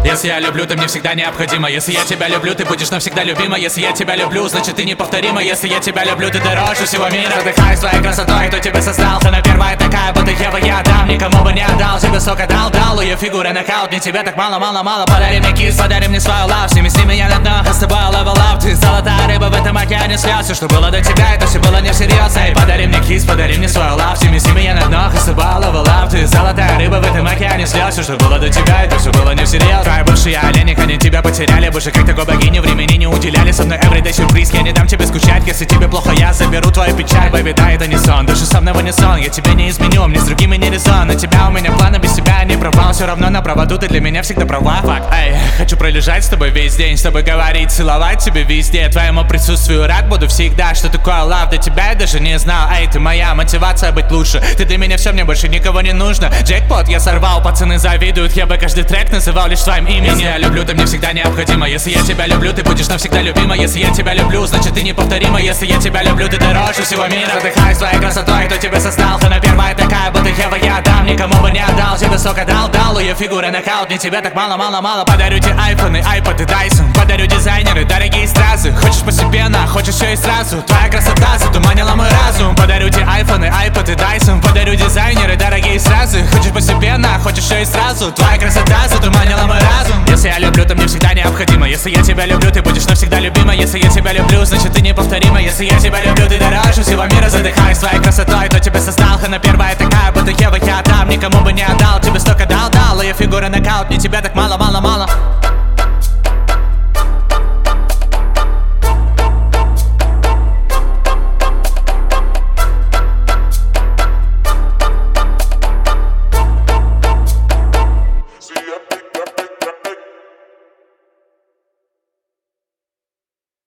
Если я люблю, ты мне всегда необходима. Если я тебя люблю, ты будешь навсегда любима. Если я тебя люблю, значит ты неповторима. Если я тебя люблю, ты дороже всего мира. Задыхаюсь своей красотой, кто тебя создал. Она первая такая, будто Ева, я дам. Никому бы не отдал, тебе столько дал. Ее фигура нокаут, мне тебя так мало. Подари мне кис, подари мне свою лав. Сними меня на дно, а с тобой level up. Ты золотая рыба в этом океане слез. Все, что было до тебя, это все было не всерьез. Эй, подари мне кис, подари мне свою лав. Сними меня на дно, а с тобой level up. Ты золотая рыба в этом океане слез. Все, что было до тебя, это все было не всерьез. Твои бывшие олени, они тебя потеряли. Больше как такой богини времени не уделяли. Со мной everyday сюрприз, я не дам тебе скучать. Если тебе плохо, я заберу твою печаль. Baby, да, это не сон, даже со мной не сон. Я тебя не изменю, мне с другими не резон. На тебя у меня планы, без тебя не провал. Все равно на проводу, ты для меня всегда права. Фак, эй, хочу пролежать с тобой весь день. С тобой говорить, целовать тебя везде. Твоему присутствию рад буду всегда. Что такое love, до тебя я даже не знал. Эй, ты моя мотивация быть лучше. Ты для меня все, мне больше никого не нужно. Джекпот я сорвал, пацаны завидуют. Я бы каждый трек называл лишь своим именем. Если я люблю, ты мне всегда необходима. Если я тебя люблю, ты будешь навсегда любима. Если я тебя люблю, значит ты неповторима. Если я тебя люблю, ты дороже всего мира. Задыхаюсь своей красотой, кто тебя создал. Она первая такая, будто Ева, я дам. Никому бы не отдал, тебе столько дал. Ее фигура нокаут, мне тебя так мало. Подарю тебе айфоны, айподы, Дайсон. Подарю дизайнеры, дорогие стразы. Хочешь постепенно, хочешь все и сразу. Твоя красота затуманила мой разум. Подарю тебе айфоны, айподы, Дайсон. Подарю дизайнеры, дорогие стразы. Хочешь постепенно, хочешь все и сразу. Твоя красота затуманила мой разум. Если я люблю, то мне всегда необходимо. Если я тебя люблю, ты будешь навсегда любима. Если я тебя люблю, значит ты неповторима. Если я тебя люблю, ты дороже всего мира. Задыхаюсь своей красотой, кто тебя создал. Она первая такая, будто Ева, я дам. Никому бы не отдал, тебе столько дал. Ее фигура нокаут, мне тебя так мало.